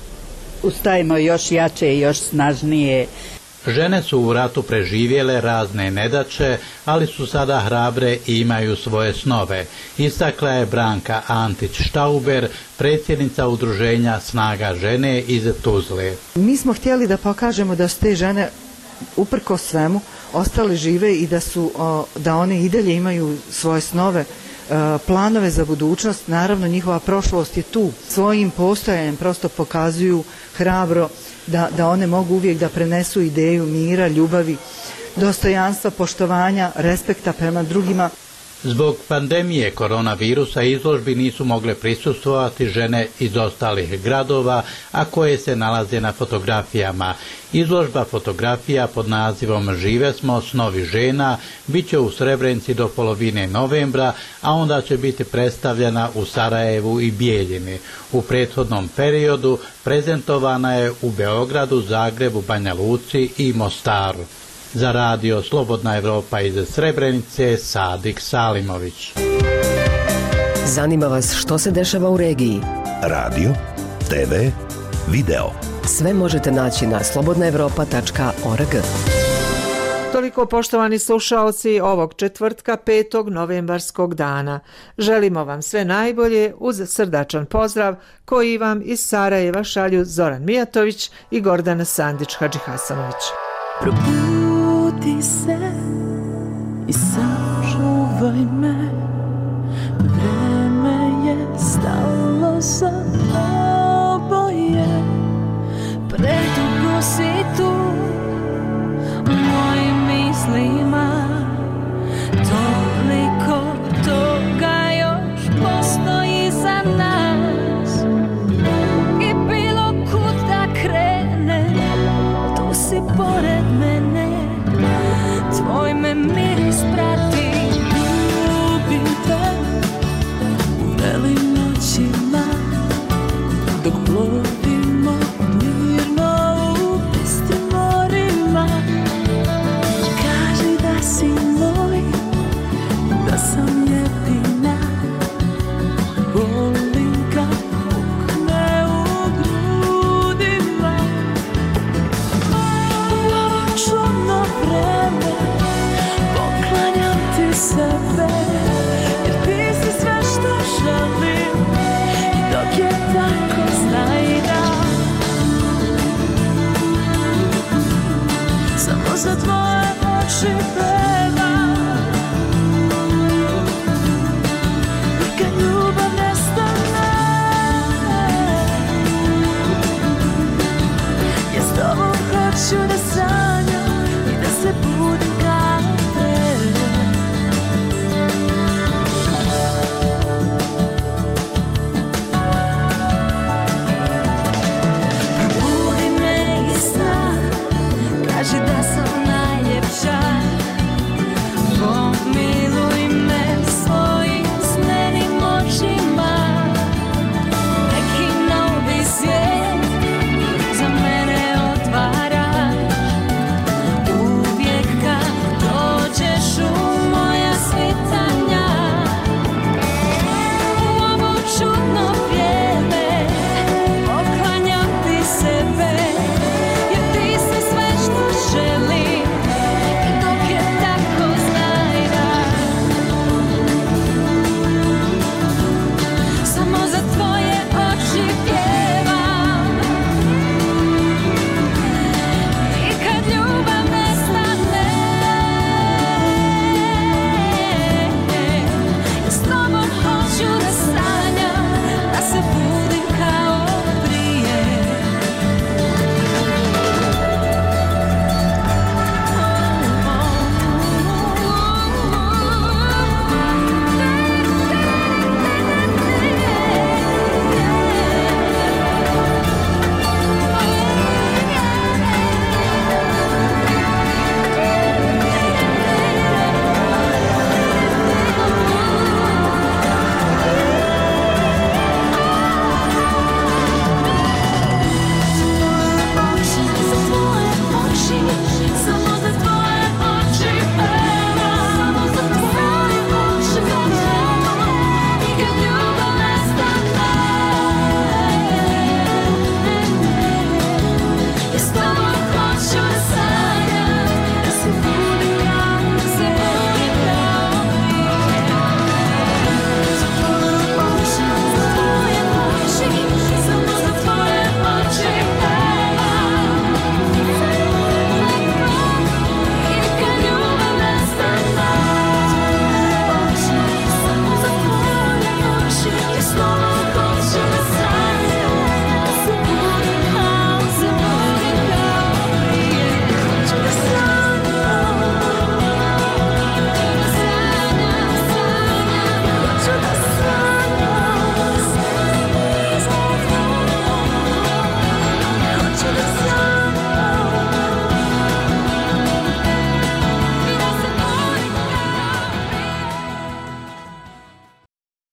ustajemo još jače i još snažnije. Žene su u ratu preživjele razne nedaće, ali su sada hrabre i imaju svoje snove. Istakla je Branka Antić-Štauber, predsjednica udruženja Snaga žene iz Tuzle. Mi smo htjeli da pokažemo da su te žene uprko svemu ostali žive i da one i dalje imaju svoje snove, planove za budućnost. Naravno, njihova prošlost je tu. Svojim postojanjem prosto pokazuju hrabro da one mogu uvijek da prenesu ideju mira, ljubavi, dostojanstva, poštovanja, respekta prema drugima. Zbog pandemije koronavirusa izložbi nisu mogle prisustvovati žene iz ostalih gradova, a koje se nalaze na fotografijama. Izložba fotografija pod nazivom Žive smo, snovi žena bit će u Srebrenici do polovine novembra, a onda će biti predstavljena u Sarajevu i Bijeljini. U prethodnom periodu prezentovana je u Beogradu, Zagrebu, Banja Luci i Mostaru. Za radio Slobodna Evropa iz Srebrenice, Sadik Salimović. Zanima vas što se dešava u regiji? Radio, TV, video. Sve možete naći na slobodnaevropa.org. Toliko, poštovani slušaoci, ovog četvrtka 5. novembarskog dana. Želimo vam sve najbolje uz srdačan pozdrav koji vam iz Sarajeva šalju Zoran Mijatović i Gordana Sandić-Hadžihasanović. Probudi se i sačuvaj me.